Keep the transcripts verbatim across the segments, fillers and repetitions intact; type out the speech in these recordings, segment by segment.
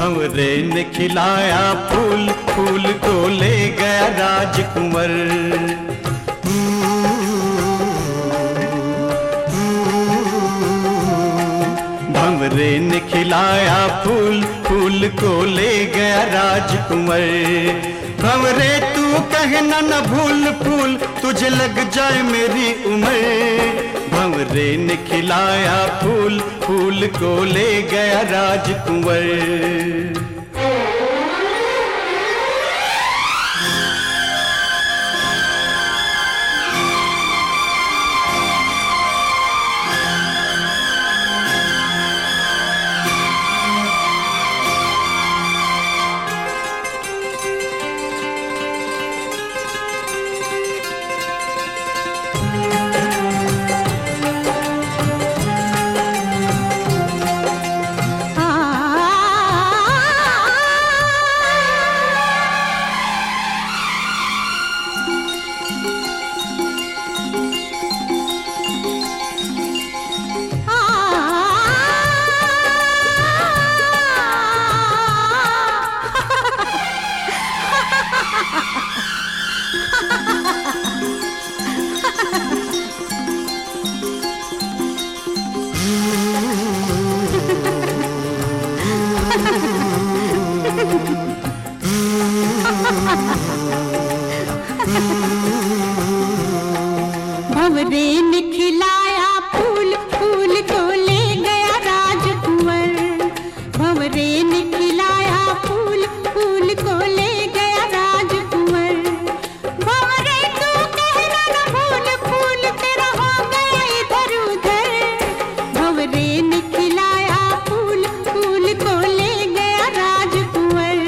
भंवरे ने खिलाया फूल, फूल को ले गया राजकुंवर। भंवरे ने खिलाया फूल, फूल को ले गया राजकुंवर। भंवरे तू कहना न भूल फूल, तुझे लग जाए मेरी उम्र। भंवरे ने खिलाया फूल, फूल को ले गया राजकुंवर। भंवरे ने खिलाया फूल, फूल को ले गया राजकुंवर। भंवरे ने खिलाया फूल, फूल को ले गया राजकुंवर। भंवरे तू कहना न भूल फूल, तेरा हो गया इधर उधर। भंवरे ने खिलाया फूल, फूल को ले गया राजकुंवर।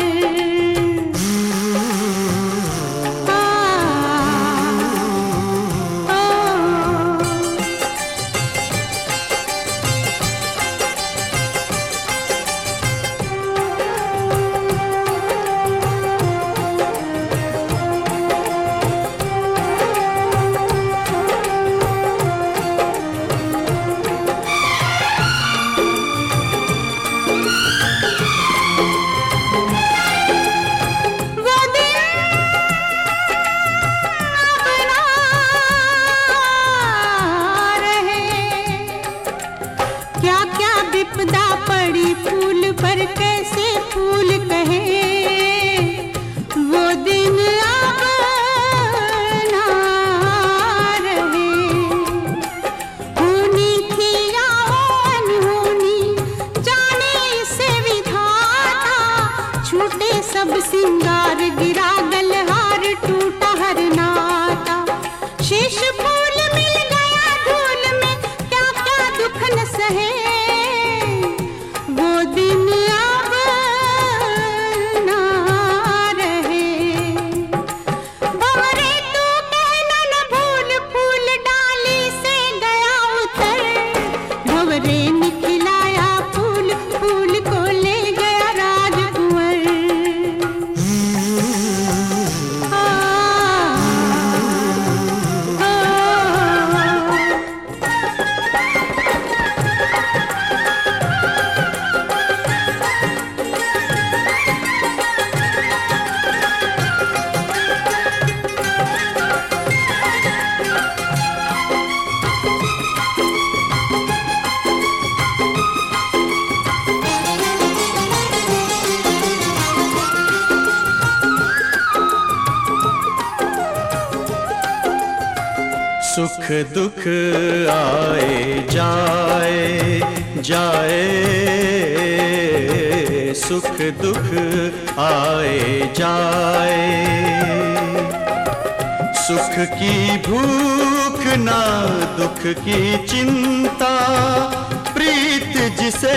विपदा पड़ी फूल पर कैसे फूल कहे, वो दिन अब ना रहे। होनी थी या अनहोनी जाने से विधाता, छूटे सब सिंगार गिरा गलहार टूटा हर नाता। शेष फूल मिल गया धूल में, क्या क्या दुख न सहे। वो दिन अब ना रहे। भंवरे तू कहना न भूल फूल डाली से गया उतर। भंवरे ने खिलाया फूल, फूल को ले गया राजकुंवर। सुख दुख आए जाए जाए, सुख दुख आए जाए। सुख की भूख ना दुख की चिंता, प्रीत जिसे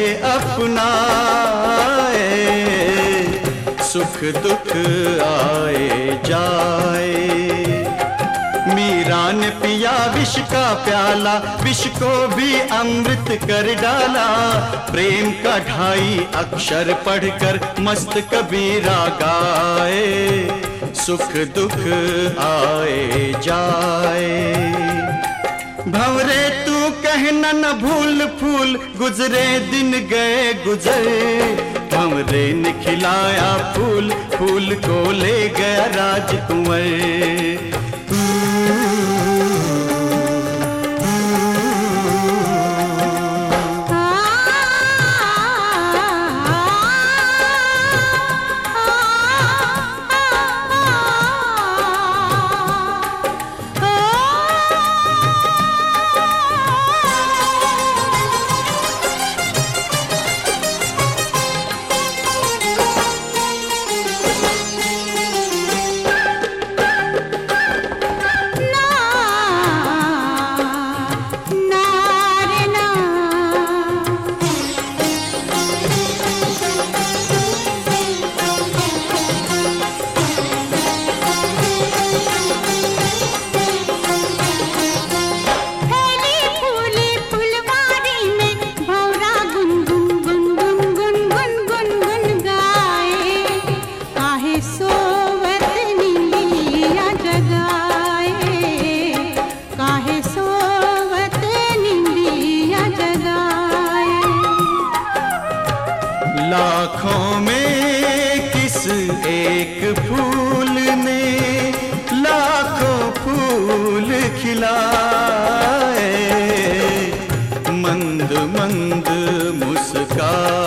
अपनाए। सुख दुख आए जाए। मीरा ने पिया विष का प्याला, विष को भी अमृत कर डाला। प्रेम का ढाई अक्षर पढ़कर मस्त कबीरा गाए। सुख दुख आए जाए। भंवरे तू कहना न भूल फूल, गुजरे दिन गए गुजर। भंवरे ने खिलाया फूल, फूल को ले गया राजकुंवर। लाखों में किस एक फूल ने लाखों फूल खिलाए, मंद मंद मुस्कान